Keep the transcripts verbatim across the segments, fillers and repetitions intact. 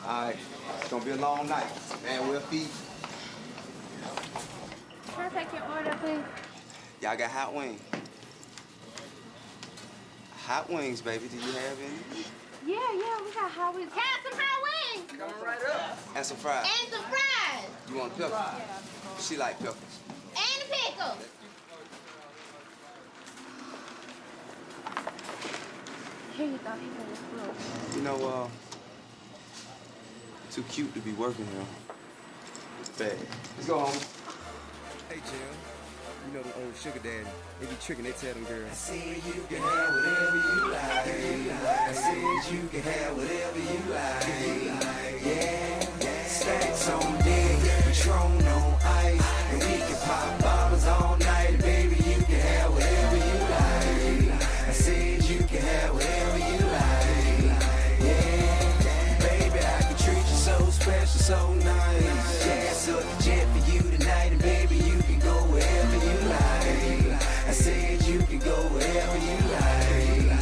All right, it's gonna be a long night. Man, we'll feed. Can I take your order, please? Y'all got hot wings. Hot wings, baby. Do you have any? Yeah, yeah, we got hot wings. Have some hot wings! Coming right up. And some fries. And some fries! You want pickles? She like pickles. And a pickle! Here you go, here you go. You know, uh, too cute to be working here. It's bad. Let's go home. Hey, Jim. You know the old sugar daddy. They be tricking, they tell them girls. I said you can have whatever you like. I said you can have whatever you like. Yeah, yeah. Stacks on deck, Patron on ice. And we can pop bottles all night. Baby, you can have whatever you like. I said you can have whatever you like. Yeah, baby, I can treat you so special, so nice. Yeah, so the jet for you tonight. And baby, you can go wherever you like. I said you can go wherever you like.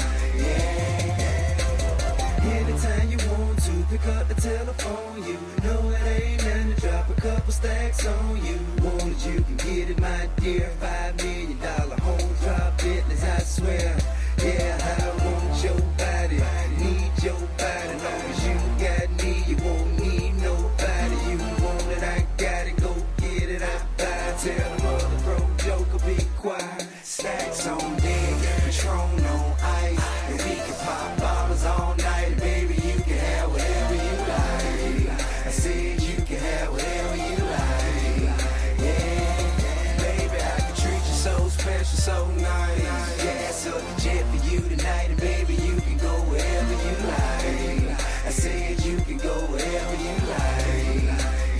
Yeah. Anytime you want to, pick up the telephone. You know it ain't nothing to drop a couple stacks on you. Want it, you can get it, my dear. Five million dollar home drop business, I swear. Yeah, I want your body, need your body. Long as you got me, you won't need nobody. You want it, I got it, go get it, I buy it. Tell the mother broke joker, be quiet. Stacks on deck, Patron on ice. And we can pop bottles all night. Baby, you can have whatever you like. I said you can have whatever you like. Yeah, baby, I can treat you so special, so nice. Yeah, so the jet for you tonight. And baby, you can go wherever you like. I said you can go wherever you like.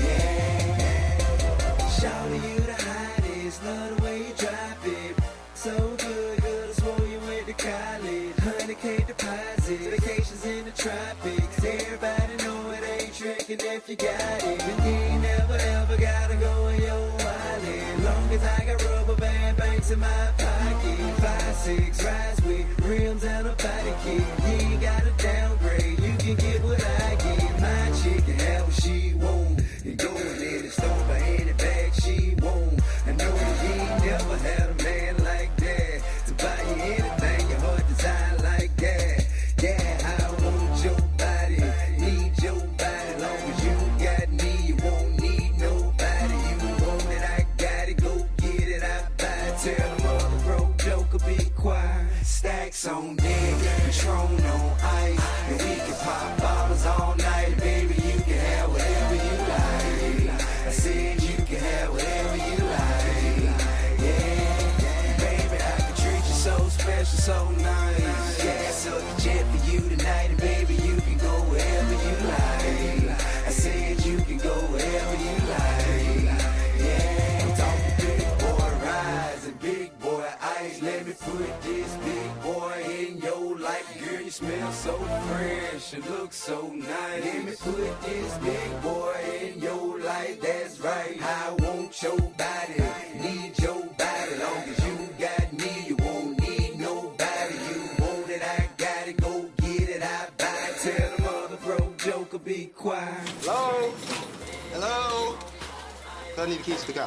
Yeah, shawty, you the hottest. Love the way you drop it. So good, good, I swore you went to college. one hundred K deposit, vacations in the tropics. Everybody know it ain't tricking if you got it. And you ain't never ever gotta go in your wallet. Long as I got rubber band banks in my pocket. Five, six, rides with rims and a body kit. You ain't gotta downgrade, you can get what I get. My chick can have what she want. And go and let it stone by any bag she want. I know that you ain't never had a man like that to buy you anything your heart desire like that. Yeah, I want your body, need your body. Long as you got me, you won't need nobody. You want it, I got it, go get it, I buy it. Tell the mother broke joker, be quiet. Stacks on deck, Patron on ice. And we can pop bottles all night. Baby, you can have whatever you like. I said you can have whatever you like. Yeah, baby, I can treat you so special, so nice. Yeah, so the jet for you tonight. And baby, you can go wherever you like. I said you can go wherever you like. Yeah, I'm talking big boy rides and big boy ice. Let me put this big boy in your life. Girl, you smell so fresh, you look so nice. Let me put this big boy in your life. That's right, I want your body, need your body. Long as you got me, you won't need nobody. You want it, I got it, go get it, I buy it. Tell the mother broke joker, be quiet. Hello? Hello? I need the keys to the car.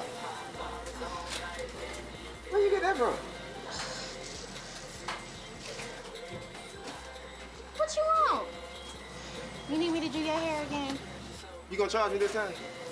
Where you get that from? What you want? You need me to do your hair again? You gonna charge me this time?